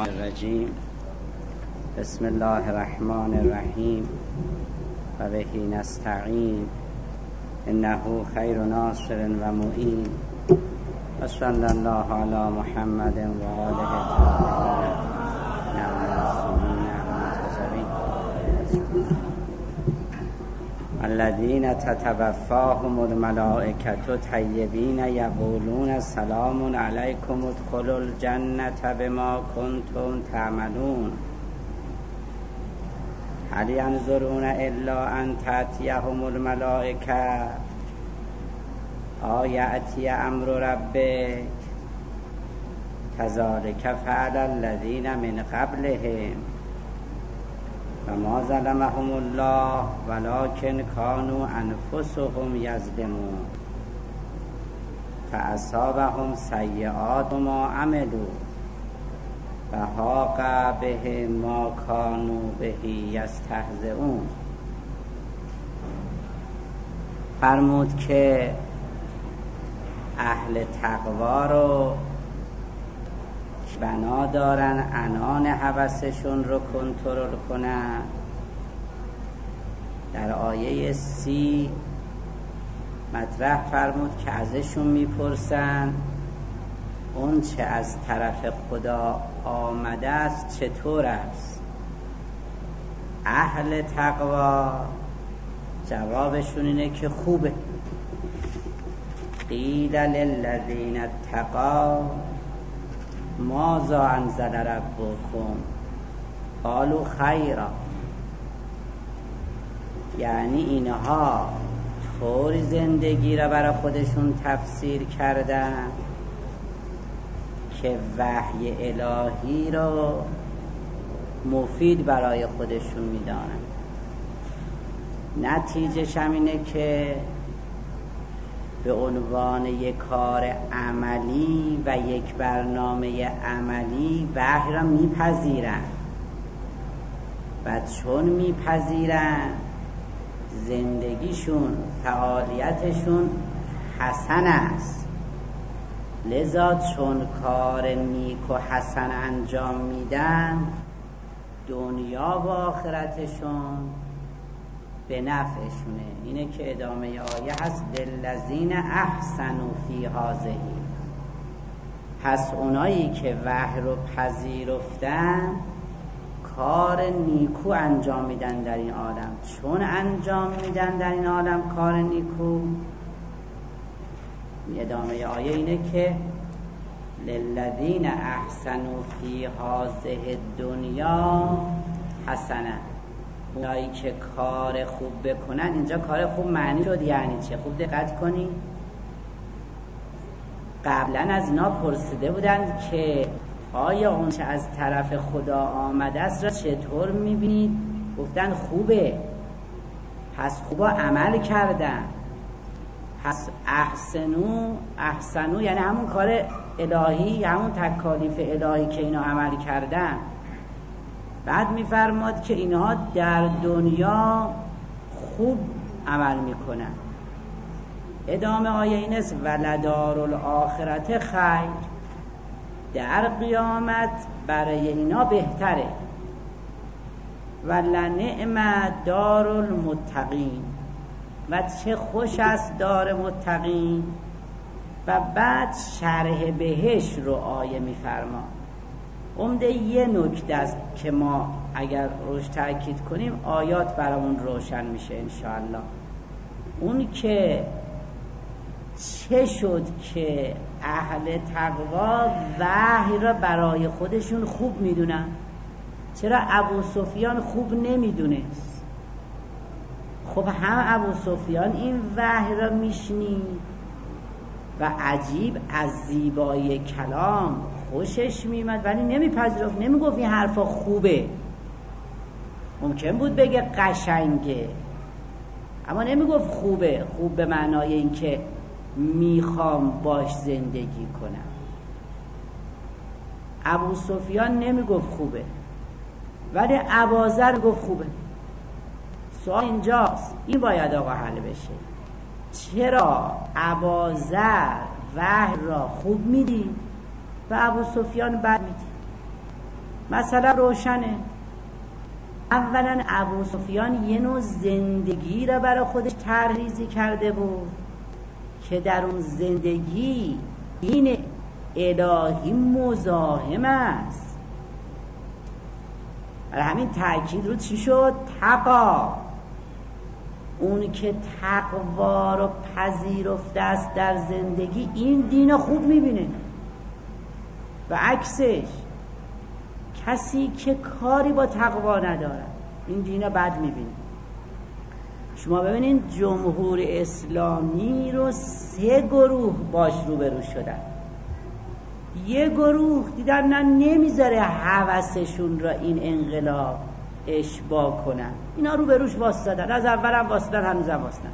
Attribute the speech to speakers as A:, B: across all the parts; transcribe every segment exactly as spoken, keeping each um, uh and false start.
A: الرجیم. بسم الله الرحمن الرحیم و بهی نستعین انه خیر ناصر و معین و صلی الله علی محمد و آله الطاهرین نعم المعصومین المنتظرین الذین تتوفاهم الملائکة طیبین یقولون سلام علیکم ادخلوا الجنة بما کنتم تعملون هل ینظرون الا ان تأتیهم الملائکة او یأتی امر ربک کذلک فعل الذین من قبلهم و ما ظلمهم الله ولکن کانوا انفسهم یظلمون فاصابهم سیئات ما عملوا و حاق بهم ما کانوا به یستهزئون. فرمود که اهل تقوا رو بنا دارن عنان هوسشون رو کنترل کنن. در آیه سی مطرح فرمود که ازشون میپرسن اون چه از طرف خدا آمده است چطور است. اهل تقوا جوابشون اینه که خوبه. قیل للذین اتقوا ماذا انزل ربکم قالوا خیرا. یعنی اینها طوری زندگی را برای خودشون تفسیر کردن که وحی الهی رو مفید برای خودشون میدانن. نتیجهش هم اینه که به عنوان یک کار عملی و یک برنامه عملی وحی را میپذیرن و چون میپذیرن زندگیشون فعالیتشون حسن است. لذا چون کار نیک و حسن انجام میدن دنیا و آخرتشون به نفعشونه. اینه که ادامه آیه هست للذین احسنوا فی هذه. پس اونایی که وحی رو پذیرفتن کار نیکو انجام میدن در این عالم. چون انجام میدن در این عالم کار نیکو، ادامه آیه اینه که للذین احسنوا فی هذه الدنیا حسنه. اونایی که کار خوب بکنن، اینجا کار خوب معنی شد یعنی چه؟ خوب دقت کنی. قبلا از اینا پرسیده بودند که آیا اون چه از طرف خدا آمده است را چطور میبینید؟ گفتن خوبه. پس خوبا عمل کردن. پس احسنو احسنو یعنی همون کار الهی، همون تکالیف الهی که اینا عمل کردن. بعد میفرماد که اینها در دنیا خوب عمل میکنن. ادامه آیه این است ولدار الاخرت خیر. در قیامت برای اینا بهتره. ولنعم دار المتقین. و چه خوش است دار متقین. و بعد شرح بهش رو آیه میفرما. عمده یه نکته است که ما اگر روش تأکید کنیم آیات برامون روشن میشه انشاءالله. اون که چه شد که اهل تقوا وحی را برای خودشون خوب میدونن؟ چرا ابو سفیان خوب نمیدونست؟ خب هم ابو سفیان این وحی را میشنید و عجیب از زیبایی کلام خوشش میمد ولی نمیپذیرفت، نمیگفت این حرفا خوبه. ممکن بود بگه قشنگه اما نمیگفت خوبه. خوب به معنای این که میخوام باش زندگی کنم. ابو سفیان نمیگفت خوبه ولی ابوذر گفت خوبه. سوال اینجاست، این باید آقا حل بشه. چرا ابوذر وحی را خوب میدید و ابو سفیان بد میدید؟ مثلا روشنه. اولا ابو سفیان یه نوع زندگی را برای خودش طرح‌ریزی کرده بود که در اون زندگی این الهی مزاحم است. برای همین تأکید رو چی شد؟ تقوا. اون که تقوا رو پذیرفته است در زندگی این دین خوب میبینه و عکسش کسی که کاری با تقوا نداره این دین بد میبینه. شما ببینید جمهور اسلامی رو سه گروه باش روبرو شدن. یه گروه دیدن نه نمیذاره هوسشون را این انقلاب اشباع کنن، اینا روبروش واسطادن، از اول هم واسطادن، هنوزم واسطادن.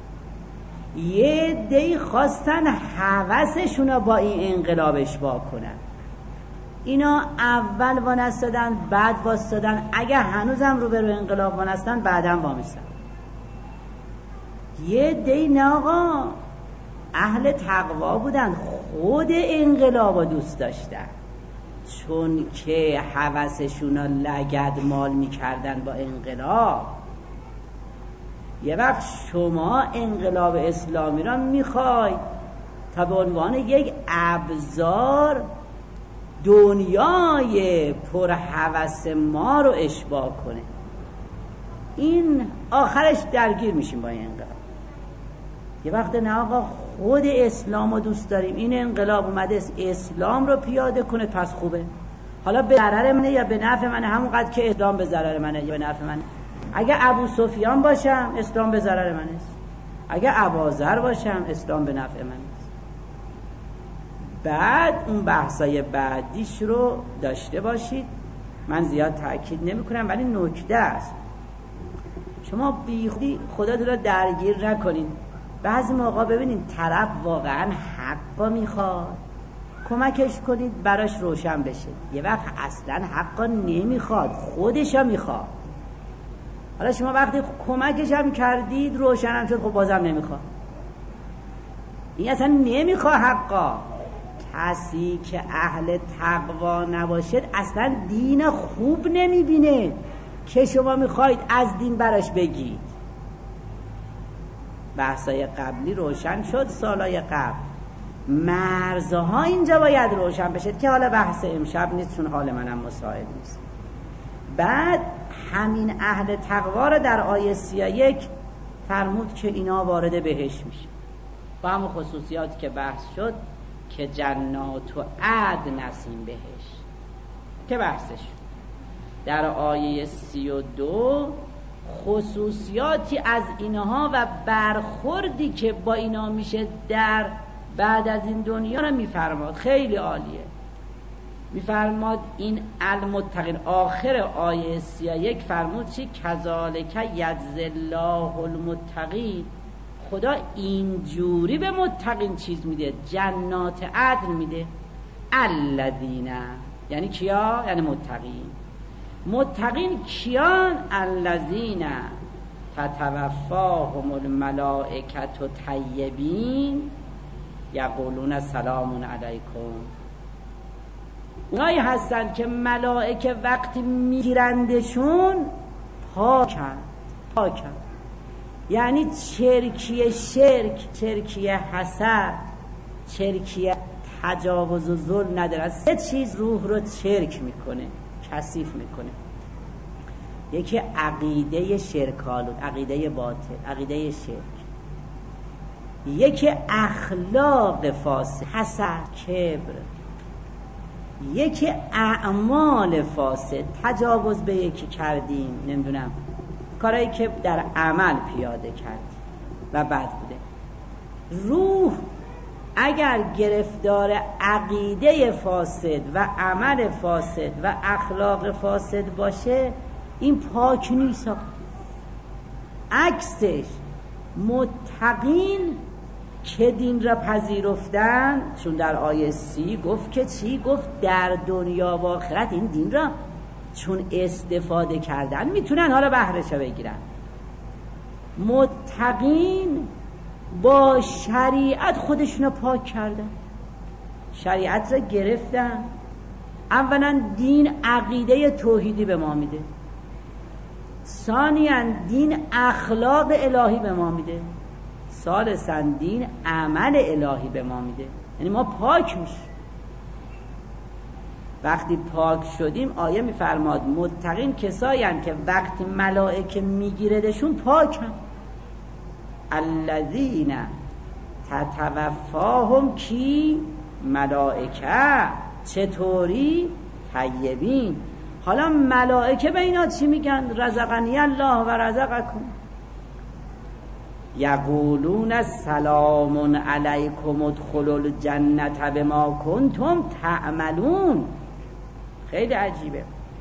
A: یه دی خواستن هوسشون را با این انقلاب اشباع کنن، اینا اول وانستادن بعد واسطادن، اگه هنوزم روبرو انقلاب وانستن بعدم وامیستن. یه دی نه آقا، اهل تقوا بودن، خود انقلاب رو دوست داشتن، چون که هوسشون رو لگد مال میکردن با انقلاب. یه وقت شما انقلاب اسلامی را میخوای تا به عنوان یک ابزار دنیای پر هوس ما رو اشباع کنه، این آخرش درگیر میشیم با این انقلاب. یه وقت نه آقا، خود اسلام رو دوست داریم، این انقلاب اومده اسلام رو پیاده کنه پس خوبه. حالا به ضرر منه یا به نفع منه؟ همونقدر که اسلام به ضرر منه یا به نفع منه. اگه ابو سفیان باشم اسلام به ضرر منه است، اگه ابوذر باشم اسلام به نفع منه است. بعد اون بحثای بعدیش رو داشته باشید، من زیاد تأکید نمی کنم ولی نکته است، شما بیخودی خدا رو درگیر نکنین. بعضی موقع ببینید طرف واقعا حقا میخواد، کمکش کنید براش روشن بشه. یه وقت اصلا حقا نمیخواد، خودشا میخواد. حالا شما وقتی کمکش هم کردید روشن هم شد، خب بازم نمیخواد. این اصلا نمیخواد حقا. کسی که اهل تقوا نباشد اصلا دین خوب نمیبینه که شما میخواید از دین براش بگید. بحثای قبلی روشن شد، سالای قبل مرزها اینجا باید روشن بشه که حالا بحث امشب نیست چون حال منم مساعد نیست. بعد همین اهل تقوا را در آیه سی و یک فرمود که اینا وارد بهشت میشه با همون خصوصیات که بحث شد که جنات و عدن نسیم بهشت که بحثش در آیه سی و دو خصوصیاتی از اینها و برخوردی که با اینا میشه در بعد از این دنیا رو میفرماد. خیلی عالیه. میفرماد این المتقین. آخر آیه سی و یک فرمود چی؟ کذالک یجزی الله المتقین. خدا اینجوری به متقین چیز میده، جنات عدن میده. الذین، یعنی کیا؟ یعنی متقین. متقین کیان؟ الذین تتوفاهم الملائکة طیبین یقولون سلام علیکم. اونایی هستن که ملائکه وقتی میگیرندشون پاکن. پاکن یعنی چرکی شرک، چرکی حسد، چرکی تجاوز و ظلم ندارن. سه چیز روح رو چرک میکنه، کثیف میکنه. یکی عقیده شرکالود، عقیده باطل، عقیده شرک. یکی اخلاق فاسد، حسد، کبر. یکی اعمال فاسد، تجاوز به یکی کردیم، نمیدونم کارهایی که در عمل پیاده کردیم و بد بوده. روح اگر گرفتار عقیده فاسد و عمل فاسد و اخلاق فاسد باشه این پاک نیست. عکسش متقین که دین را پذیرفتن، چون در آیه سی گفت که چی؟ گفت در دنیا و آخرت این دین را چون استفاده کردن میتونن حالا بهره‌شو بگیرن. متقین با شریعت خودشونو پاک کردن، شریعت را گرفتن، اولا دین عقیده توحیدی به ما میده، ثانیاً دین اخلاق الهی به ما میده، ثالثاً دین عمل الهی به ما میده. یعنی ما پاک میشیم. وقتی پاک شدیم آیه میفرماد متقین کسایی هستند که وقتی ملائکه میگیردشون پاک هم. الذین تتوفاهم کی؟ ملائکه. چطوری؟ طیبین. حالا ملائکه به اینا چی میگن؟ رزقنی الله و رزقکم. یقولون سلام علیکم ادخلوا الجنة بما کنتم تعملون. خیلی عجیبه.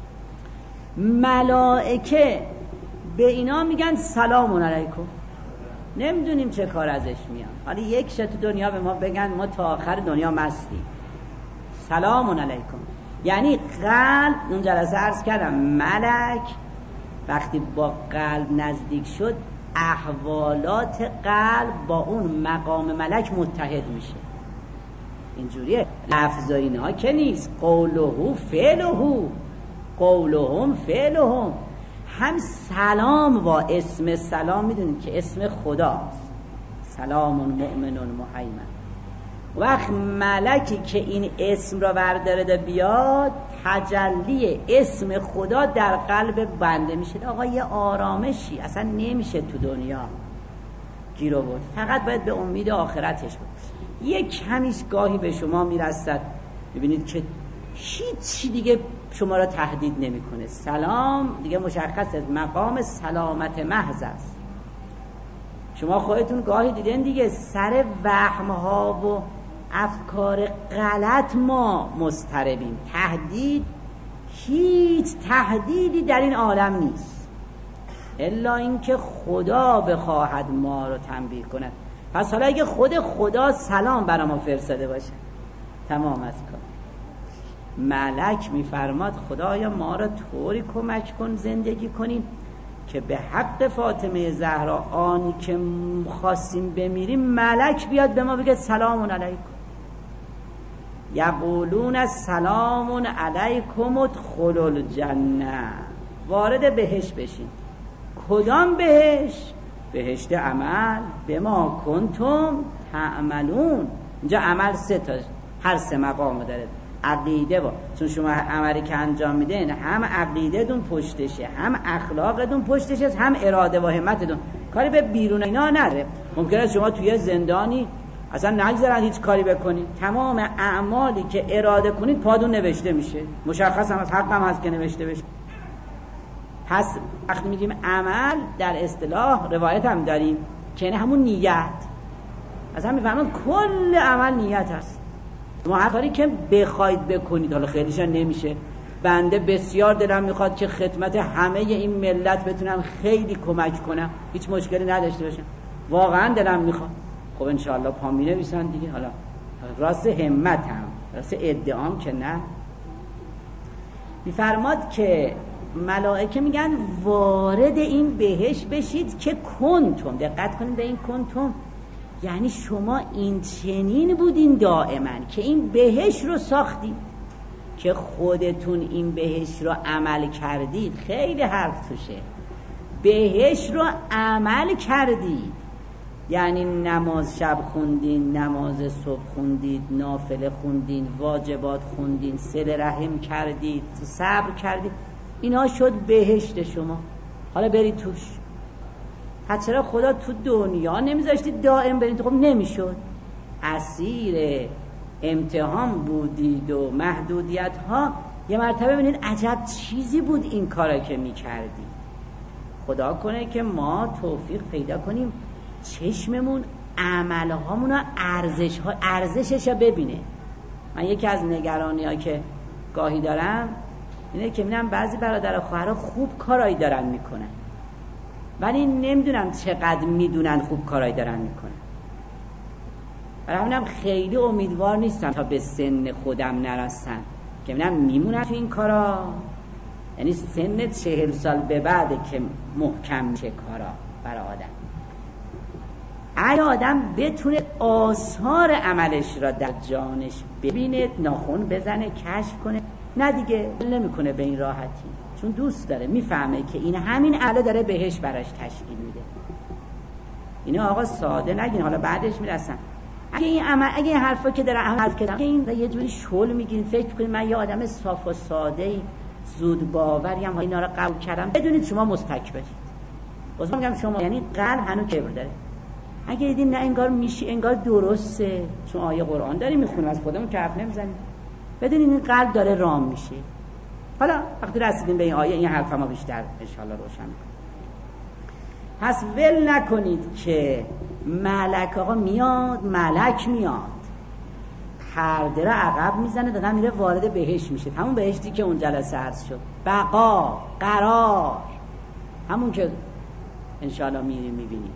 A: ملائکه به اینا میگن سلام علیکم. نمیدونیم چه کار ازش میان. حالا یک شت تو دنیا به ما بگن ما تا آخر دنیا مستیم. سلام علیکم یعنی قلب. اون جلسه عرض کردم ملک وقتی با قلب نزدیک شد احوالات قلب با اون مقام ملک متحد میشه. اینجوریه. لفظ اینها که نیست. قوله فعله، قولهم فعلهم. هم سلام با اسم سلام میدونید که اسم خداست. سلام مؤمن مهیمن. وقت ملکی که این اسم را برداره بیاد تجلی اسم خدا در قلب بنده میشه. آقا یه آرامشی اصلا نمیشه تو دنیا گیر آورد. فقط باید به امید آخرتش بود. یک کمیش گاهی به شما میرسد ببینید که هیچی دیگه شما را تهدید نمیکنه. سلام دیگه مشخصه مقام سلامت محض است. شما خودتون گاهی دیدین دیگه سر وهم ها و افکار غلط ما مضطربیم. تهدید، هیچ تهدیدی در این عالم نیست الا اینکه خدا بخواهد ما رو تنبیه کند. پس حالا اگه خود خدا سلام برای ما فرستاده باشه تمام از کار. ملک میفرماد خدایا ما را طوری کمک کن زندگی کنیم که به حق فاطمه زهرا آنی که خواستیم بمیریم ملک بیاد به ما بگه سلام علیکم. یقولون سلام علیکم ادخلوا الجنه. وارد بهشت بشین. کدام بهشت؟ بهشت عمل. بما کنتم تعملون. اینجا عمل سه تا، هر سه مقام داره. عقیده با، چون شما عملی که انجام میدین هم عقیده دون پشتشه، هم اخلاق دون پشتشه، هم اراده و همت دون. کاری به بیرون اینا نره. ممکنه شما توی زندانی اصلا نگذارن هیچ کاری بکنید، تمام اعمالی که اراده کنید پادون نوشته میشه. مشخص هم از حق هم هست که نوشته بشه. پس وقتی میگیم عمل در اصطلاح روایت هم داریم که نه همون نیت. اصلا میفهمن کل عمل نیت هست. ما هر کاری که بخواید بکنید، حالا خیلیش نمیشه، بنده بسیار دلم میخواد که خدمت همه این ملت بتونم خیلی کمک کنم، هیچ مشکلی نداشته باشم، واقعا دلم میخواد. خب انشاءالله پا می نویسن دیگه. حالا راست همت هم، راست ادعام که نه. میفرماد که ملائکه میگن وارد این بهشت بشید که کنتم. دقت کنید به این کنتم، یعنی شما این چنین بودین دائما که این بهشت رو ساختید، که خودتون این بهشت رو عمل کردید. خیلی حرف توشه. بهشت رو عمل کردید یعنی نماز شب خوندین، نماز صبح خوندید، نافله خوندین، واجبات خوندین، صله رحم کردید، صبر کردید، اینا شد بهشت شما. حالا برید توش. پس چرا خدا تو دنیا نمیذاشتید دائم برید؟ خب نمیشد. اسیر امتحان بودید و محدودیت ها. یه مرتبه ببینید عجب چیزی بود این کارا که میکردید. خدا کنه که ما توفیق پیدا کنیم چشممون عملهامون رو ارزش ها ارزشش رو ببینه. من یکی از نگرانی ها که گاهی دارم اینه که میبینم بعضی برادر و خواهرها خوب کارایی دارن میکنن ولی نمیدونم چقدر میدونن خوب کارایی دارن میکنن. برای همینم خیلی امیدوار نیستم تا به سن خودم نرسن که میبینم میمونن تو این کارا. یعنی سن چهل سال به بعده که محکم میشه کارا برای آدم. اگه آدم بتونه آثار عملش را در جانش ببینه، ناخن بزنه، کشف کنه، نه دیگه نمیکنه به این راحتی، چون دوست داره، میفهمه که این همین عمله داره بهش براش تشکیل میده. اینو آقا ساده نگین، حالا بعدش میرسن. اگه این عمل، اگه این حرفا که داره عمل کردم، این یه جوری شل میگین، فکر کنید من یه آدم صاف و ساده زود باوریم و اینا رو قبول کردم، بدونید شما مستکبرید. باز میگم شما، یعنی قلب هنوز کبر داره. اگه دیدین نه انگار میشه، انگار درسته، چون آیه قرآن داریم میخونیم، از خودمون که حرف نمیزنیم، بدونید این قلب داره رام میشه. حالا وقتی رسیدیم به این آیه، این حرف ما بیشتر انشالله روشن میکنه. پس ول نکنید که ملک آقا میاد، ملک میاد پرده را عقب میزنه، دقیقا میره وارد بهشت میشه، همون بهشتی که اون جلسه عرض شد، بقا، قرار، همون که انشالله میریم میبینیم.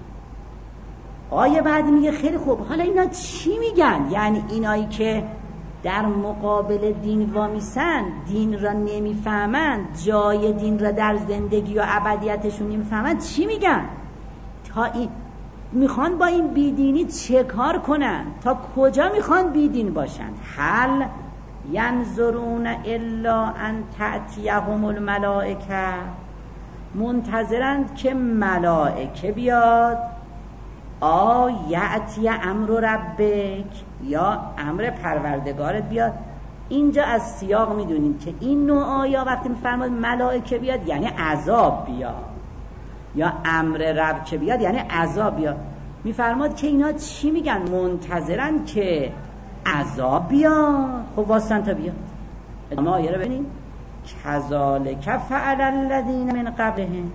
A: آیه بعد میگه خیلی خوب، حالا اینا چی میگن؟ یعنی اینایی که در مقابل دین وامیسن، دین را نمیفهمند، جای دین را در زندگی و ابدیتشون نمیفهمند، چی میگن؟ تا این میخوان با این بیدینی چه کار کنن؟ تا کجا میخوان بیدین باشن؟ هل ینظرون الا ان تأتیهم الملائکه، منتظرند که ملائکه بیاد، آ یأتی امر ربک، یا امر پروردگارت بیاد. اینجا از سیاق میدونیم که این نوع آیا وقتی میفرماد ملائکه بیاد یعنی عذاب بیاد، یا امر رب که بیاد یعنی عذاب بیاد. میفرماد که اینا چی میگن؟ منتظرن که عذاب بیاد. خب واسطن تا بیاد. ادامه آیه رو ببینیم. کذالک فعل الذین من قبلهم،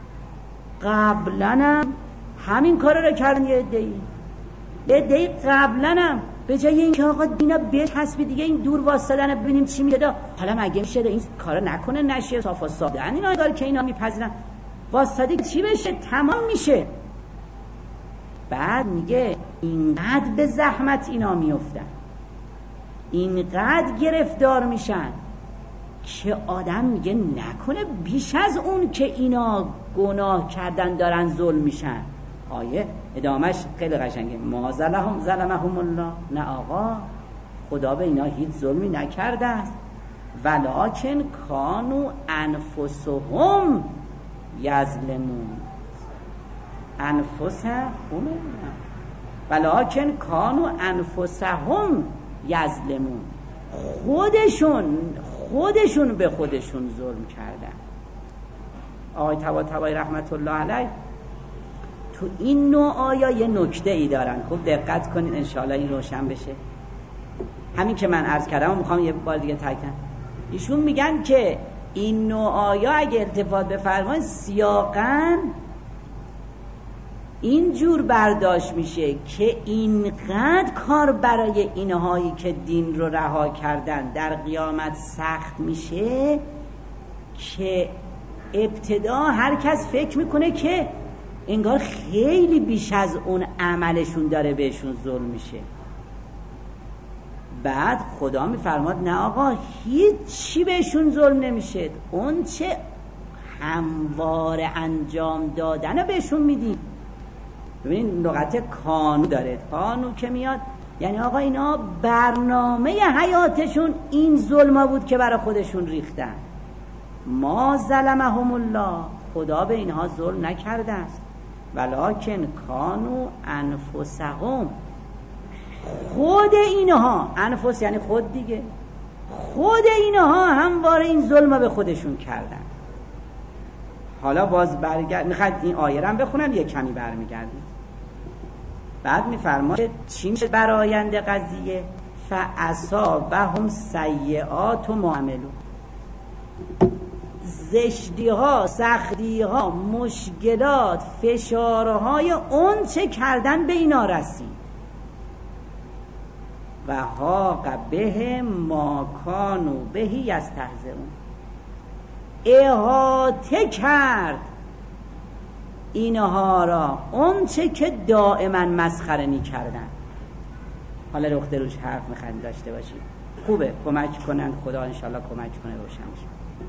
A: قبلنم همین کار رو کردن یه عده‌ای، یه عده‌ای قبلنم به جای این که آقا دینا بچسبی دیگه این دور واسطن ببینیم چی میگه، حالا مگه میشه این کارا نکنه، نشه صاف و ساده اینا داره که اینا میپذیرن، واسطه چی بشه؟ تمام میشه. بعد میگه اینقدر به زحمت اینا میافتن، اینقدر گرفتار میشن که آدم میگه نکنه بیش از اون که اینا گناه کردن دارن ظلم میشن. آیه ادامهش خیلی قشنگه. ما ظلمهم ظلمهم الله، نه آقا خدا به اینا هیچ ظلمی نکرده است، ولکن کانوا انفسهم یظلمون، انفسهم ولکن کانوا انفسهم یظلمون، خودشون خودشون به خودشون ظلم کردن. آقای طباطبایی رحمت الله علیه تو این نوع آیا یه نکته ای دارن، خوب دقت کنید انشاءالله این روشن بشه. همین که من عرض کردم میخوام یه بار دیگه تاکید کنم. ایشون میگن که این نوع آیا اگه التفات بفرمایید سیاقاً اینجور برداشت میشه که اینقدر کار برای اینهایی که دین رو رها کردن در قیامت سخت میشه که ابتدا هر کس فکر میکنه که انگار خیلی بیش از اون عملشون داره بهشون ظلم میشه. بعد خدا میفرماد نه آقا هیچی بهشون ظلم نمیشه، اون چه هموار انجام دادن بهشون میدی. ببینید لغت کانو داره، کانو که میاد یعنی آقا اینا برنامه حیاتشون این ظلم بود که برای خودشون ریختن. ما ظلمهم الله، خدا به اینها ظلم نکرده است، ولکن کانوا انفسهم، خود اینها، انفس یعنی خود دیگه، خود اینها همواره این ظلم به خودشون کردن. حالا باز برگرد میخواد این آیه رو هم بخونم یه کمی برمیگردیم. بعد میفرماید چی میشه براینده قضیه؟ فاصابهم سیئات ما عملوا، زشتی ها، سختی ها، مشکلات، فشارهای اون چه کردن به اینا رسید. و حاق به ما کانوا به یستهزئون، احاطه کرد اینها را اون چه که دائما مسخره می کردن. حالا رخته روش حرف میخوایم داشته باشید، خوبه کمک کنن، خدا انشالله کمک کنه روشن بشه.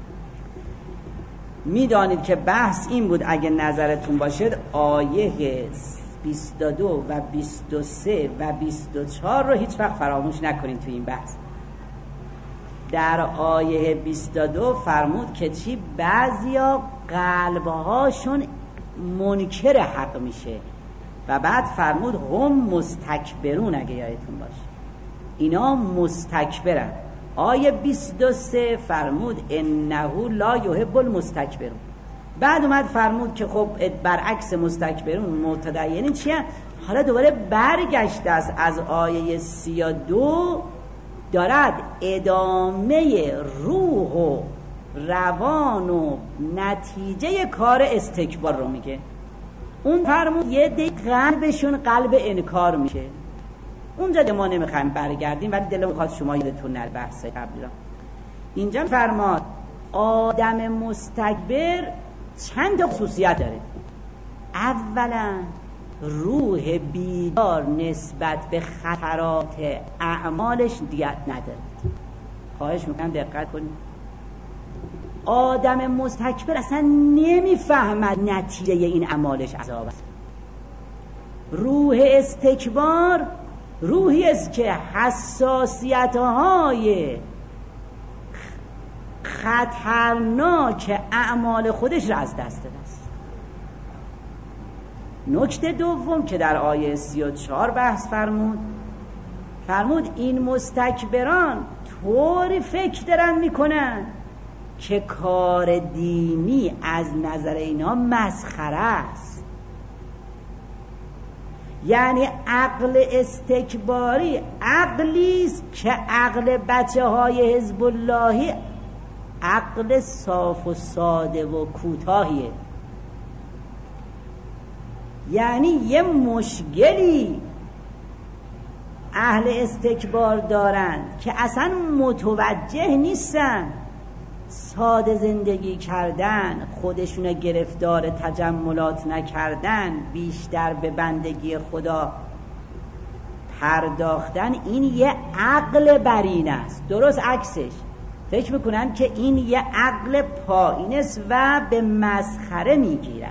A: میدانید که بحث این بود اگه نظرتون باشد آیه بیست و دو و بیست و سه و بیست و چهار رو هیچ وقت فراموش نکنید تو این بحث. در آیه بیست و دو فرمود که چی؟ بعضیا قلبهاشون منکر حق میشه و بعد فرمود هم مستکبرون. اگه یادتون باشه اینا مستکبرن. آیه بیست و سه فرمود انه لا یحب المستکبرون. بعد اومد فرمود که خب برعکس مستکبرون متدینین چیه؟ حالا دوباره برگشته است از آیه سی و دو، دارد ادامه روح و روان و نتیجه کار استکبار رو میگه. اون فرمود یه دی قلبشون قلب انکار میشه. اونجا ده ما نمیخوایم برگردیم، ولی دلم میخواد شما یادتون نره بحث قبلی را. اینجا فرماد آدم مستکبر چند خصوصیت داره. اولا روح بیدار نسبت به خطرات اعمالش دیت نداره. خواهش میکنم دقت کنید. آدم مستکبر اصلا نمیفهمد نتیجه این اعمالش عذاب است. روح استکبار روحی است که حساسیت‌های خطرناک اعمال خودش را از دست داده است. نکته دوم که در آیه سی و چهار بحث فرمود فرمود این مستکبران طوری فکر دارن میکنن که کار دینی از نظر اینا مسخره است. یعنی عقل استکباری عقلی است که عقل بچه های حزب اللهی عقل صاف و ساده و کوتاهیه. یعنی یه مشکلی اهل استکبار دارن که اصلا متوجه نیستن ساده زندگی کردن، خودشون گرفتار تجملات نکردن، بیشتر به بندگی خدا پرداختن، این یه عقل برین است. درست عکسش فکر میکنن که این یه عقل پایین است و به مسخره میگیرن.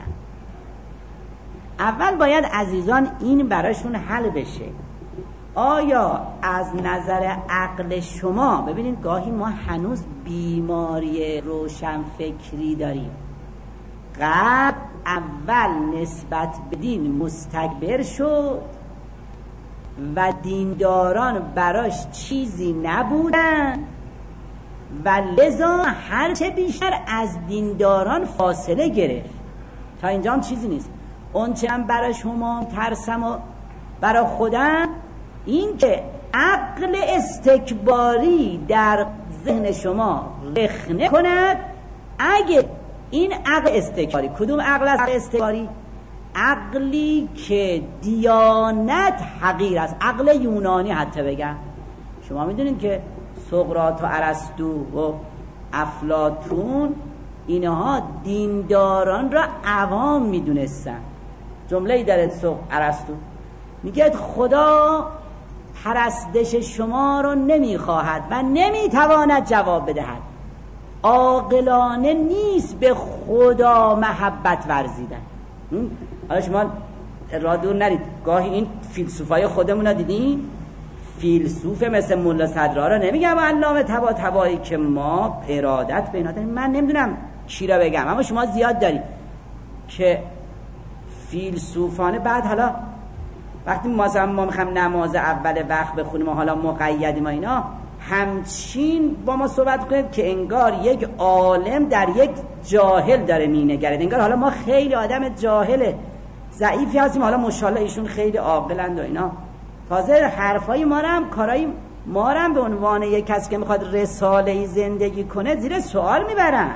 A: اول باید عزیزان این براشون حل بشه. آیا از نظر عقل شما، ببینید گاهی ما هنوز بیماری روشنفکری داریم، قبل اول نسبت به دین مستکبر شد و دینداران براش چیزی نبودن و لذا هرچه بیشتر از دینداران فاصله گرفت. تا اینجا هم چیزی نیست. اون چه هم برای شما ترسم و برای خودم این که عقل استکباری در ذهن شما رخنه کند. اگه این عقل استکباری، کدوم عقل است استکباری؟ عقلی که دیانت حقیر است، عقل یونانی حتی بگم. شما میدونید که سقراط و ارسطو و افلاطون اینها دینداران را عوام میدونستن. جمله‌ای داره سقراط ارسطو میگه خدا پرستش شما رو نمیخواهد و نمیتواند جواب بدهد. عاقلانه نیست به خدا محبت ورزیدن. حالا شما را دور نرید، گاهی این فیلسوفای خودمون رو دیدین؟ فیلسوف مثل ملا صدرا رو نمیگم علامه طباطبایی که ما ارادت به اینا داریم، من نمیدونم چی را بگم، اما شما زیاد دارید که فیلسوفانه. بعد حالا وقتی مثلا ما میخوایم نماز اول وقت بخونیم و حالا مقیدیم و اینا، همچین با ما صحبت کنید که انگار یک عالم در یک جاهل داره مینگرد، انگار حالا ما خیلی آدم جاهل ضعیفی هستیم، حالا ماشاءالله ایشون خیلی عاقلند و اینا. تازه حرفای ما رو هم کارای ما رو هم به عنوان یک کسی که میخواد رساله‌ای زندگی کنه زیر سوال میبرن.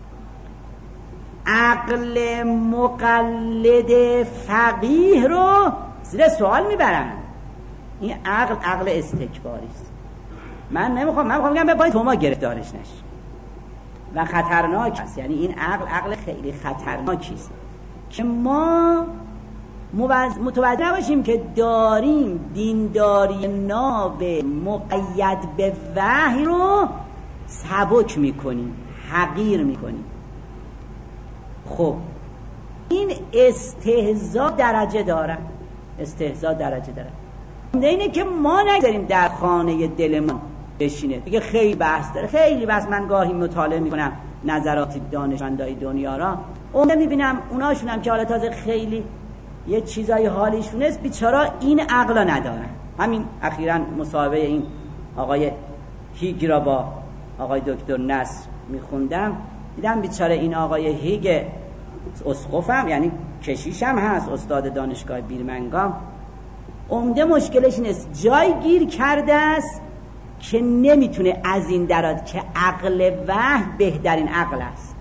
A: عقل مقلد فقیه رو زیر سوال میبرن. این عقل عقل استکباری است. من نمیخوام من میخوام بگم به پای تو ما گرفتارش نشی و خطرناک است. یعنی این عقل عقل خیلی خطرناکی است که ما متوجه باشیم که داریم دینداری ناب مقید به وحی رو سبک میکنیم، حقیر میکنیم. خب این استهزاء درجه داره، استهزاء درجه داره. اینه که ما نگذاریم در خانه دلمون بشینه دیگه خیلی بحث داره، خیلی بحث. من گاهی مطالعه میکنم نظرات دانشمندای دنیا را، اون میبینم اوناشون هم که حالا تازه خیلی یه چیزای حالیشون است، بیچارا این عقلا ندارن. همین اخیراً مصاحبه این آقای هیگ را با آقای دکتر نصر میخوندم، دیدم بیچاره این آقای هیگ اسقفم، یعنی کشیشم هست، استاد دانشگاه بیرمنگام، عمده مشکلش اینست جای گیر کرده است که نمیتونه از این درات که عقل وحی بهترین عقل است.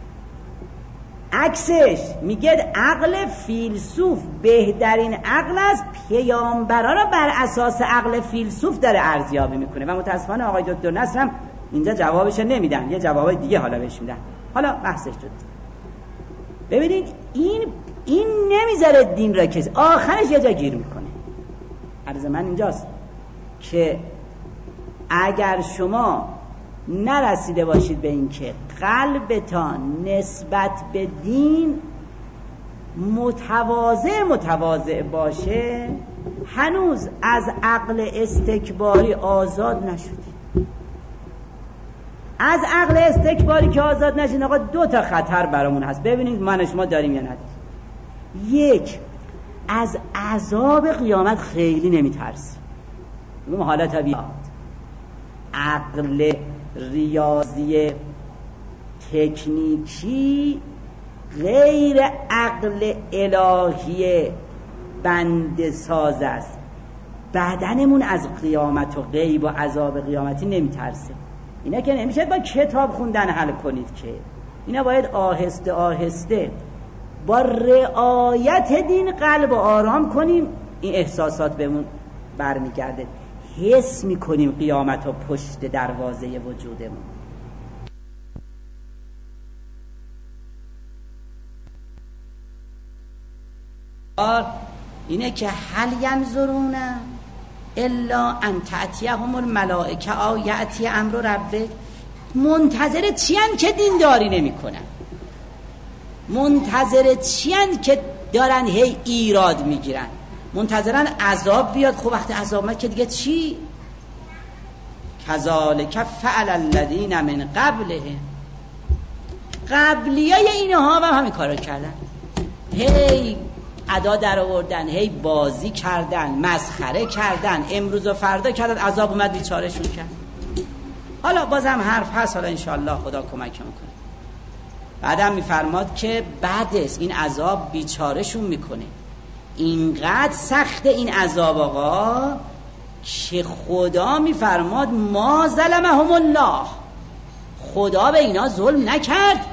A: عکسش میگه عقل فیلسوف بهترین عقل است، پیامبرا را بر اساس عقل فیلسوف داره ارزیابی میکنه و متاسفانه آقای دکتر نصر هم اینجا جوابش نمیدن، یه جوابای دیگه حالا بهش میدن. حالا بحثش شد. ببینید این این نمیذاره دین را کسی، آخرش یه جا گیر میکنه. عرض من اینجاست که اگر شما نرسیده باشید به این که قلبتان نسبت به دین متواضع متواضع باشه، هنوز از عقل استکباری آزاد نشدید. از عقل استکباری که آزاد نشید، آقا دو تا خطر برامون هست. ببینید من شما داریم یا نداریم. یک، از عذاب قیامت خیلی نمیترسیم، بگم حالا طبیعت عقل ریاضی تکنیکی غیر عقل الهی بنده ساز است. بدنمون از قیامت و غیب و عذاب قیامتی نمیترسه. اینا که نمیشه با کتاب خوندن حل کنید که، اینا باید آهسته آهسته با رعایت دین قلب آرام کنیم. این احساسات بهمون برمیگرده، حس میکنیم قیامت و پشت دروازه وجودمون. اینه که هل ینظرون الا ان تأتیهم الملائکه او یأتی امر ربک. منتظر چیان که دینداری نمی کنن؟ منتظر چیان که دارن هی ایراد میگیرن؟ منتظرن عذاب بیاد. خب وقتی عذاب میاد که دیگه چی؟ کذالک فعل الذین من قبلهم. قبلیای اینها هم همین کارو کردن، هی ادا در آوردن، هی بازی کردن، مسخره کردن، امروز و فردا کردن، عذاب اومد بیچارهشون کرد. حالا بازم حرف هست، حالا انشاءالله خدا کمک میکنه. بعدم میفرماد که بعد از این عذاب بیچارهشون میکنه. اینقدر سخت این عذاب آقا که خدا میفرماد ما ظلمهم الله، خدا به اینا ظلم نکرد،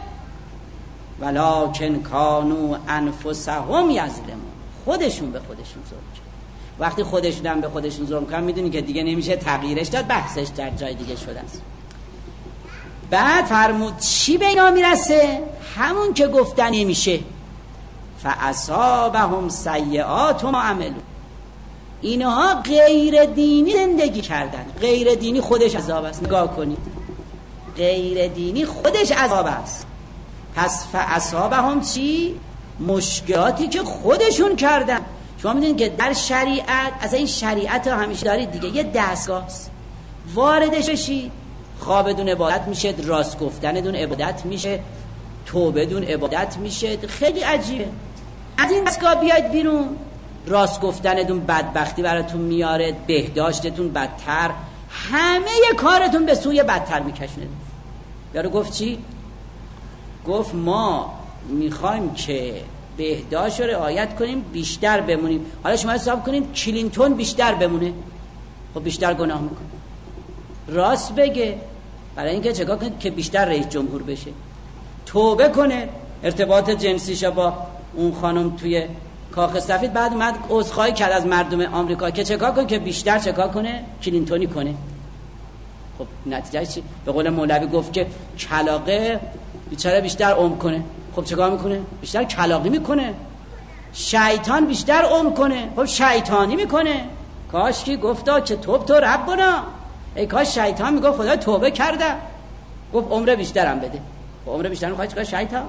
A: ولکن کانوا انفسهم یظلمون، خودشون به خودشون ظلم کرد. وقتی خودشون هم به خودشون ظلم کردن میدونی که دیگه نمیشه تغییرش داد، بحثش در جای دیگه شده است. بعد فرمود چی به اینا میرسه؟ همون که گفتن نمیشه. فاصابهم سیئات ما عملوا. اینها غیر دینی زندگی کردن. غیر دینی خودش عذاب است. نگاه کنید، غیر دینی خودش عذاب است. پس فاصابهم چی؟ مشکلاتی که خودشون کردن. شما میدونید که در شریعت، از این شریعت ها همیشه دارید دیگه، یه دستگاه است، واردش بشید خواب بدون عبادت میشه، راست گفتن دون عبادت میشه، توبه دون عبادت میشه. خیلی عجیبه. از این دستگاه بیاید بیرون، راست گفتن دون بدبختی براتون میاره، بهداشتتون بدتر، همه کارتون به سوی بدتر میکشونه. یارو گفت چی؟ گفت ما میخوایم که بهداشت رو رعایت کنیم، بیشتر بمونیم. حالا شما حساب کنید کلینتون بیشتر بمونه، خب بیشتر گناه میکنه. راست بگه برای اینکه چکار کنید که بیشتر رئیس جمهور بشه. توبه کنه، ارتباط جنسیشو با اون خانم توی کاخ سفید، بعد اومد عذرخواهی کرد از مردم آمریکا که چکار کنه که بیشتر چکار کنه، کلینتونی کنه. خب نتیجه چی؟ به قول مولوی گفت که کلاغه بیچاره بیشتر عمر کنه. خب چکار میکنه؟ بیشتر کلاغی میکنه. شیطان بیشتر عمر کنه، خب شیطانی میکنه. کاش کی گفتا که توب تو ربنا، ای کاش شیطان میگفت خدا توبه کردم، گفت عمر بیشترم بده. خب عمر بیشتر میخواد چیکار شیطان؟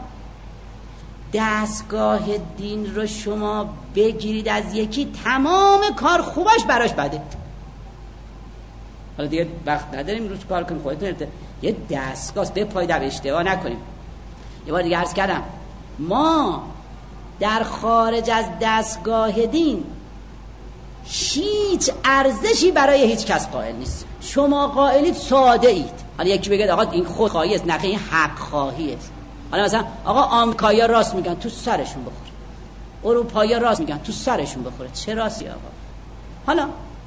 A: دستگاه دین رو شما بگیرید از یکی، تمام کار خوبش براش بده. حالا دیگه وقت نداریم روش کار کنیم، خودتون یه دستگاه به پای در اشتباه نکنیم. یه بار دیگه عرض کردم ما در خارج از دستگاه دین هیچ ارزشی برای هیچ کس قائل نیست. شما قائلید ساده اید. حالا یکی بگه آقا این خود خواهی است، نه این حق خواهی است. حالا مثلا آقا آمریکایی‌ها راست میگن، تو سرشون بخوره. اروپایی‌ها راست میگن، تو سرشون بخوره. چه راستی آقا؟ حالا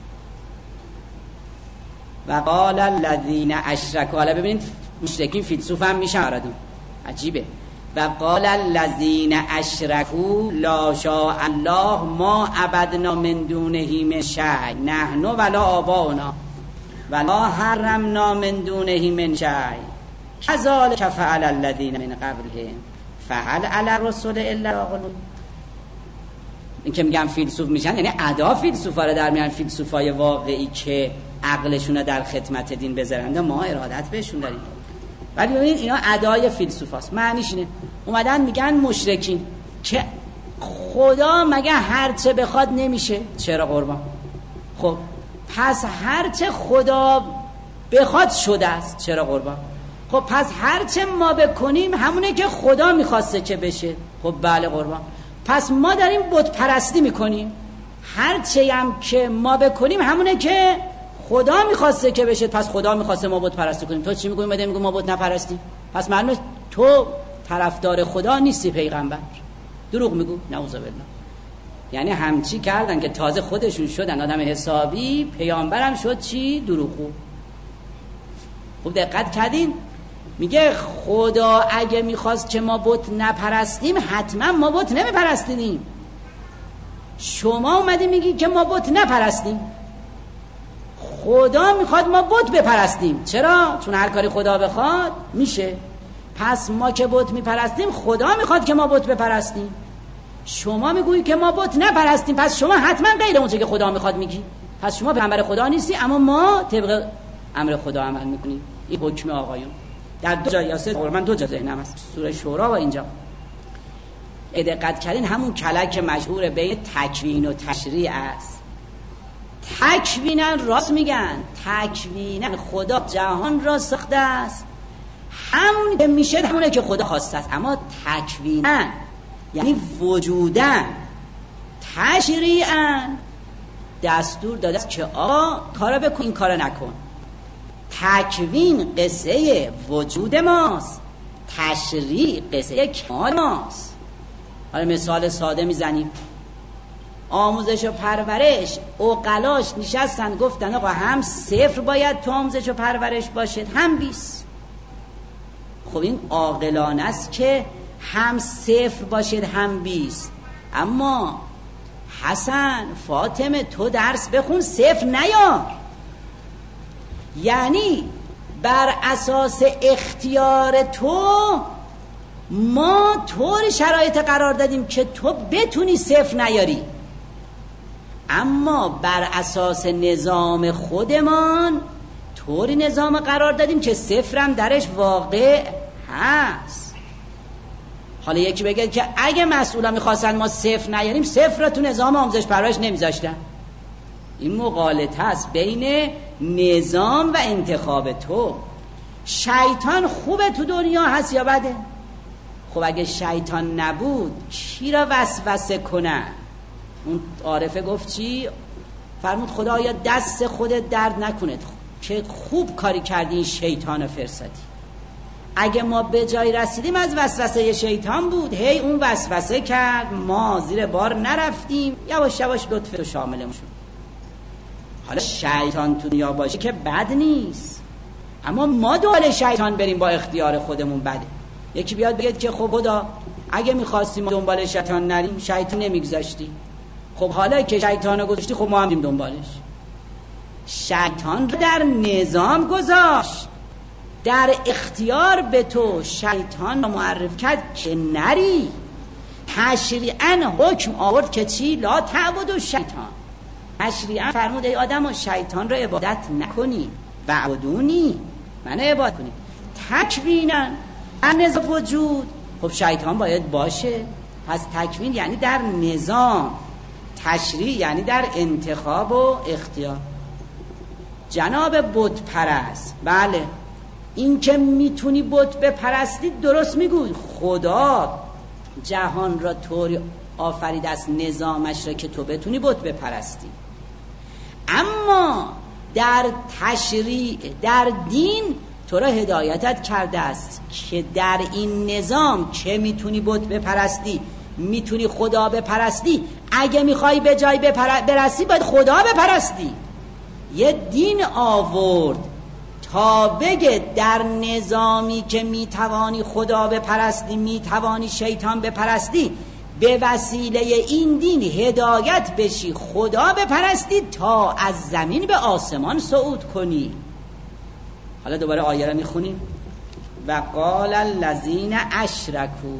A: و قال الذين اشركوا، حالا ببینید مشرکین فیلسوف هم میشن براتون، عجیبه. و قال الذين اشركوا لا شاء الله ما عبدنا من دونه من شيء نحن ولا آباؤنا ولا حرمنا من دونه من شيء كذلك فعل الذين من قبلهم فهل على الرسل الا البلاغ. این که میگم فیلسوف میشن یعنی ادا فیلسوفا رو در میان، فیلسوفای واقعی که عقلشون رو در خدمت دین بذارن، ما ارادت بهشون داریم. ولی ببینید اینا ادای فیلسوفاست. معنیش اینه اومدن میگن مشرکین که خدا مگه هرچه بخواد نمیشه؟ چرا قربان؟ خب پس هرچه خدا بخواد شده است. چرا قربان؟ خب پس هرچه ما بکنیم همونه که خدا میخواسته که بشه. خب بله قربان. پس ما داریم بت پرستی میکنیم. هرچه هم که ما بکنیم همونه که خدا میخواسته که بشه. پس خدا میخواسته ما بت پرستی کنیم. تو چی میگویی؟ مده میگو ما بت نپرستیم. پس معلومه تو طرفدار خدا نیستی، پیغمبر. دروغ میگو. نعوذ بالله. یعنی همچی کردن که تازه خودشون شدن آدم حسابی، پیامبرم شد چی؟ دروغگو. خوب دقت کردین؟ میگه خدا اگه میخواست که ما بت نپرستیم حتما ما بت نمیپرستیدیم. شما اومدی میگی که ما بت نپرستیم. خدا میخواد ما بت بپرستیم. چرا؟ چون هر کاری خدا بخواد میشه. پس ما که بت میپرستیم خدا میخواد که ما بت بپرستیم. شما میگویی که ما بت نپرستیم، پس شما حتما غیر اون چه که خدا میخواد میگی. پس شما پیغمبر خدا نیستی، اما ما طبق امر خدا عمل میکنیم. این حکم آقایون در دو جای یاسه من دو جا ذهنم است، سوره شورا و اینجا. دقت کردین همون کلک مشهور بین تکوین و تشریع است. تکوینا راست میگن، تکوینا خدا جهان را ساخته است، همون که میشه همونه که خدا خواسته است. اما تکوینا یعنی وجودن، تشریعا دستور داده است که آقا کارا بکن این کارا نکن. تکوین قصه وجود ماست، تشریع قصه کمال ماست. حالا مثال ساده میزنیم. آموزش و پرورش، عقلاش نشستن گفتن آقا هم صفر باید تو آموزش و پرورش باشد هم بیست. خب این عاقلانه است که هم صفر باشد هم بیست. اما حسن فاطمه تو درس بخون صفر نیار. یعنی بر اساس اختیار تو ما طور شرایط قرار دادیم که تو بتونی صفر نیاری، اما بر اساس نظام خودمان طوری نظام قرار دادیم که صفرم درش واقع هست. حالا یکی بگه که اگه مسئولا میخواستن ما صفر نیاریم صفر را تو نظام آموزش پرورش نمیذاشتن. این مغالطه است بین نظام و انتخاب تو. شیطان خوبه تو دنیا هست یا بده؟ خب اگه شیطان نبود کی را وسوسه کنن؟ اون عارفه گفت چی؟ فرمود خدایا دست خودت درد نکنه که خوب کاری کردی این شیطان فرستادی. اگه ما به جای رسیدیم از وسوسه شیطان بود، هی اون وسوسه کرد، ما زیر بار نرفتیم، یواش یواش لطف تو شاملمون شد. حالا شیطان تو دنیا باشه که بد نیست، اما ما دنبال شیطان بریم با اختیار خودمون بده. یکی بیاد بگه که خب خدا اگه می‌خواستیم دنبال شیطان نریم شیطان نمیگذاشتی. خب حالا که شیطان رو گذاشتی خب ما هم بریم دنبالش. شیطان رو در نظام گذاشت، در اختیار به تو شیطان رو معرف کرد که نری. تشریعاً حکم آورد که چی؟ لا تعبدوا شیطان. تشریعاً فرمود ای آدم و شیطان رو عبادت نکنی، وعبدونی، من عبادت کنی. تکویناً در نظام وجود خب شیطان باید باشه. پس تکوین یعنی در نظام، تشریع یعنی در انتخاب و اختیار. جناب بت پرست، بله این که میتونی بت بپرستی درست میگوی. خدا جهان را طوری آفرید از نظامش را که تو بتونی بت بپرستی، اما در تشریع در دین تو را هدایتت کرده است که در این نظام که میتونی بت بپرستی، میتونی خدا بپرستی، اگه میخوای به جای برسی باید خدا بپرستی. یه دین آورد تا بگه در نظامی که میتوانی خدا بپرستی، میتوانی شیطان بپرستی، به وسیله این دین هدایت بشی خدا بپرستی تا از زمین به آسمان صعود کنی. حالا دوباره آیه را میخونیم. و قال الذین اشرکوا،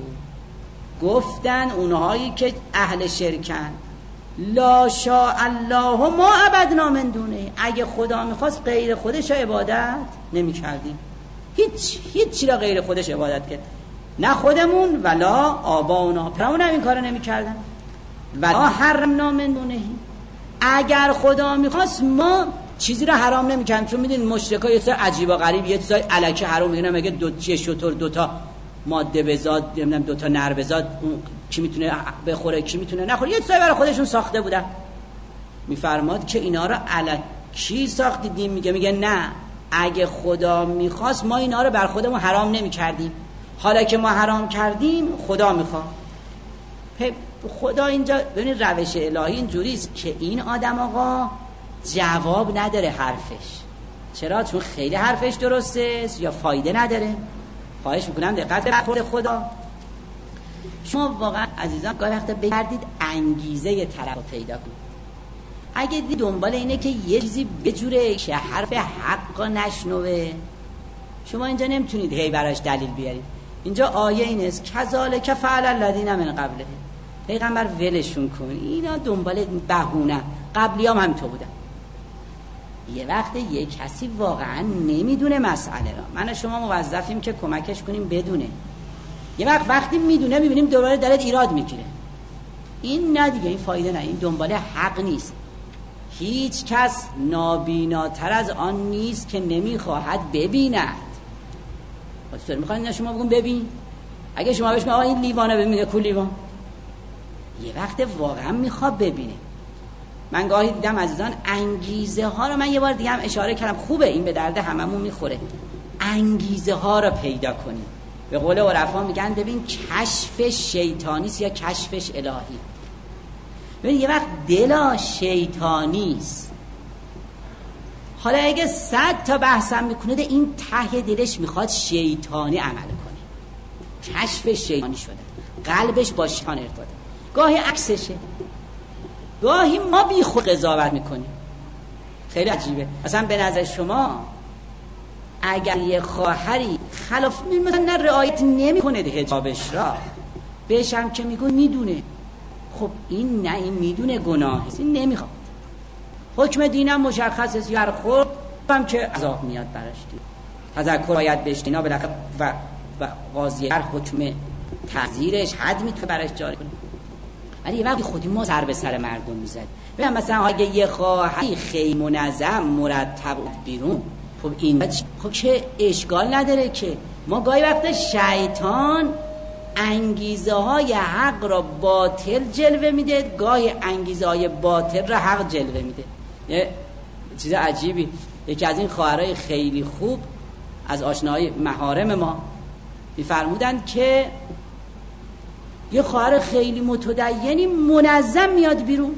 A: گفتن اونهایی که اهل شرکن، لا شاء الله ما عبدنا من دونه، اگه خدا میخواست غیر خودش عبادت نمیکردیم، هیچ هیچ را غیر خودش عبادت کرد، نه خودمون ولا آباؤنا، پرامون هم این کار نمیکردن. ولا حرمنا من دونه، اگر خدا میخواست ما چیزی رو حرام نمیکردیم. چون میدونید مشرکا یه چیز عجیب و غریب، یه چیزای الکی حرام میگن، مگه دو تا شتر دو تا ماده بزاد، نمیدونم دو تا نر بزاد، اون کی میتونه بخوره کی میتونه نخوره، یه چیزایی برای خودشون ساخته بودن. میفرماد که اینا رو الکی ساختیدیم. میگه میگه نه، اگه خدا میخواست ما اینا رو بر خودمون حرام نمیکردیم، حالا که ما حرام کردیم خدا میخواد. خدا اینجا ببینید روش الهی اینجوری است که این آدم آقا جواب نداره حرفش. چرا؟ چون خیلی حرفش درسته یا فایده نداره. خواهش میکنم دقت به خدا. شما واقعا عزیزان گاهی وقتا بگردید انگیزه طرف رو پیدا کنید. اگه دید دنبال اینه که یه چیزی بجوره که حرف حق نشنوه، شما اینجا نمیتونید هی براش دلیل بیارید. اینجا آیه این است کذالک فعل الذین من قبله، پیغمبر ولشون کن، اینا دنبال بهونه، قبلی هم همینطور بودن. یه وقت یه کسی واقعا نمیدونه مسئله را، من و شما موظفیم که کمکش کنیم بدونه. یه وقت وقتی میدونه میبینیم دوباره داره ایراد میگیره. این نه دیگه، این فایده نه، این دنبال حق نیست. هیچ کس نابیناتر از آن نیست که نمیخواهد ببیند. چطور میخواین شما بگون ببین؟ اگه شما بهش میگه این لیوانه ببینه، کو لیوان؟ یه وقت واقعا میخواد ببینه. من گاهی دیدم عزیزان انگیزه ها رو، من یه بار دیگه هم اشاره کردم، خوبه این به درد هممون میخوره، انگیزه ها رو پیدا کنیم. به قول عرفا میگن ببین کشف شیطانیست یا کشفش الهی. ببین یه وقت دلا شیطانیست، حالا اگه صد تا بحثم میکنه ده این ته دلش میخواد شیطانی عمل کنه، کشف شیطانی شده، قلبش با شیطان ارتباطه. گاهی عکسشه، گاهی ما بی خود قضاوت میکنیم. خیلی عجیبه. مثلا به نظر شما اگر یه خواهری خلاف مثلا نه رعایت نمیکنه حجابش را، بهش هم که میگون میدونه، خب این نه، این میدونه گناه است، این نمیخواد. حکم دینم مشخص است، هر خورد هم که عذاب میاد براش. تذکر باید بهش اینا بالاخره و و قاضی هر حکم تعزیرش حد میتونه براش جاری کنه. ولی یه وقتی خودی ما سر به سر مردم میزد. ببین مثلا اگه یه خواهری خیلی منظم مرتب بیرون، خب این خب چه اشکال نداره که ما گاهی وقت شیطان انگیزه های حق را باطل جلوه میده، گاهی انگیزه های باطل را حق جلوه میده. یه چیز عجیبی، یکی از این خواهرای خیلی خوب از آشناهای محارم ما میفرمودن که یه خواهر خیلی متدینی منظم میاد بیرون،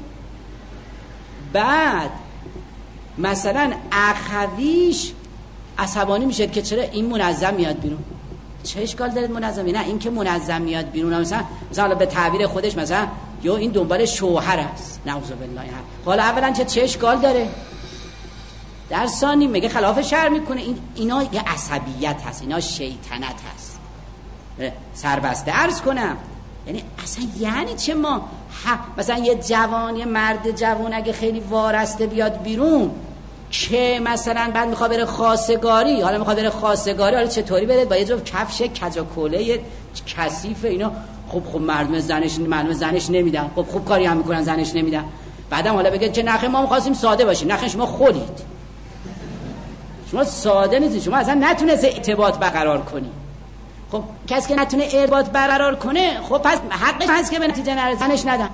A: بعد مثلا اخویش عصبانی میشه که چرا این منظم میاد بیرون، چه اشکال داره منظم؟ نه این که منظم میاد بیرون، مثلا مثلا به تعبیر خودش مثلا یا این دنبال شوهر است، نعوذ بالله. حالا اولا چه چه اشکال داره؟ در ثانی میگه خلاف شرع میکنه. این اینا یه عصبیت هست، اینا شیطنت هست. سربسته عرض کنم، یعنی اصلا یعنی چه ما مثلا یه جوان، یه مرد جوان اگه خیلی وارسته بیاد بیرون که مثلا بعد میخواد بره خواستگاری، حالا میخواد بره خواستگاری، حالا چطوری بره؟ با یه جو کفش کجاکوله کثیف اینا، خب خب مردم زنش مردم زنش نمیدن، خب خوب کاری هم میکنن زنش نمیدن. بعدم حالا بگه که نخه ما می‌خواستیم ساده باشیم، نخه شما خودید. شما ساده نیستی، شما اصلا نتونسته ارتباط برقرار کنی. خب کسی که نتونه ارتباط برقرار کنه خب پس حقش هست که به نتیجه نرسنش ندن.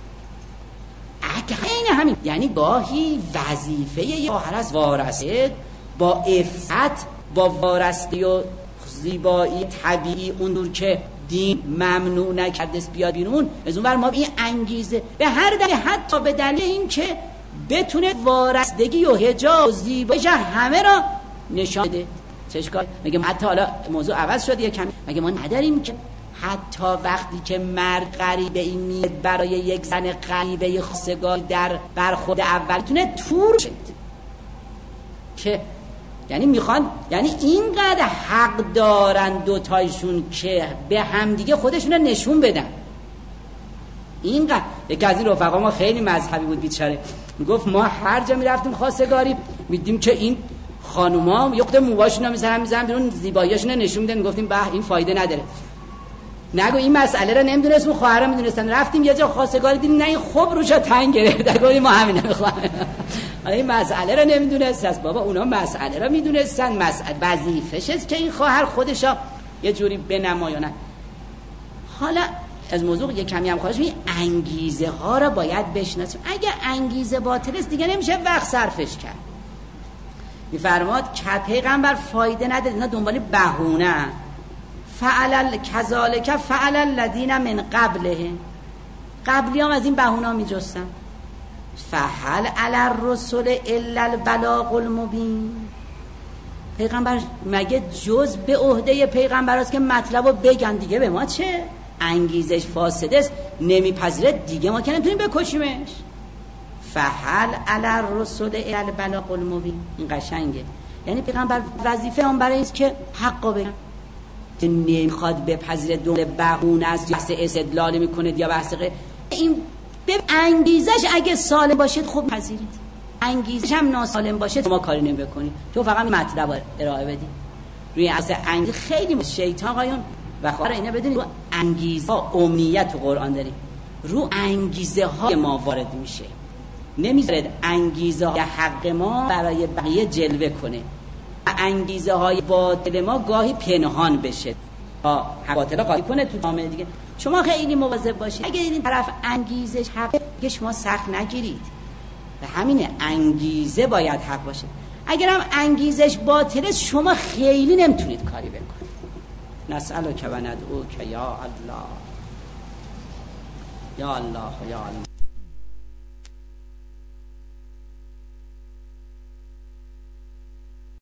A: این همین یعنی گاهی وظیفه یه خواهر از وارثه با عفت، با وارثی و زیبایی طبیعی اون دور که دین ممنوع نکرده بیاد بیرون، از اون ور ما این انگیزه به هر دلیل، حتی به دلیل این که بتونه وارستگی و حجاب و زیبایی همه را نشان بده. چشکار میگه حتی حالا موضوع عوض شد یه کمی، مگه ما نداریم که حتی وقتی که مرد غریبه این میاد برای یک زن غریبه خواستگار در برخورد اول تونه تور شد که یعنی میخوان، یعنی اینقدر حق دارن دوتایشون که به همدیگه خودشون نشون بدن. اینقدر یک از این رفقا ما خیلی مذهبی بود بیچاره، میگفت ما هر جا میرفتیم خواستگاری میدیم که این خانوما یه خود موهاشون رو میزنن میزنن بیرون زیباییاشون نشون میدن، میگفتیم به این فایده نداره. نگو این مسئله رو نمیدونست، اون خواهرام میدونستن. رفتیم یه جا خواستگاری دیدیم نه این خوب روشا تنگ گرفت، گفتیم ما همین نمیخوایم. این مسئله رو نمیدونست، از بابا اونا مسئله رو میدونستن، مسئله وظیفه‌ش است که این خواهر خودشا یه جوری بنمایانه. حالا از موضوع یه کمی هم خواهش می انگیزه ها رو باید بشناسیم. اگه انگیزه باطل است دیگه نمیشه وقت صرفش کرد. میفرماد که پیغمبر فایده نداره، اینا دنبال بهونه. فعل کذالک فعل الذین من قبله، قبلیام از این بهونه میجستن. فهل علی الرسل الا البلاغ المبین، پیغمبر مگه جز به عهده پیغمبر است که مطلبو بگن دیگه به ما چه؟ انگیزش فاسده است نمیپذیره دیگه ما که نمیتونیم بکشیمش. فهل علی الرسل الا البلاغ المبین، این قشنگه. یعنی پیغمبر وظیفه اون برای است که حقو بگن، که نمیخواد بپذیره دور بهونه است، بحث استدلال میکنه یا بحث غیر. این به انگیزش اگه سالم باشید خوب پذیرید، انگیزش هم ناسالم باشه ما کاری نمی‌کنید، تو فقط مطلب ارائه بدید. روی اصل انگیزه خیلی شیطان قایون و خاطر اینا بدونید رو انگیزه امنیت تو قرآن داریم، رو انگیزه های ما وارد میشه، نمیذارد انگیزه های حق ما برای بقیه جلوه کنه، انگیزه های باطل ما گاهی پنهان بشه تا حق باطل قاطی کنه تو جامعه دیگه. شما خیلی مواظب باشید، اگه این طرف انگیزش حقه که شما سخت نگیرید، به همینه انگیزه باید حق باشه. اگرم انگیزش باطله شما خیلی نمیتونید کاری بکنید. نسألک و ندعوک یا الله یا الله یا الله.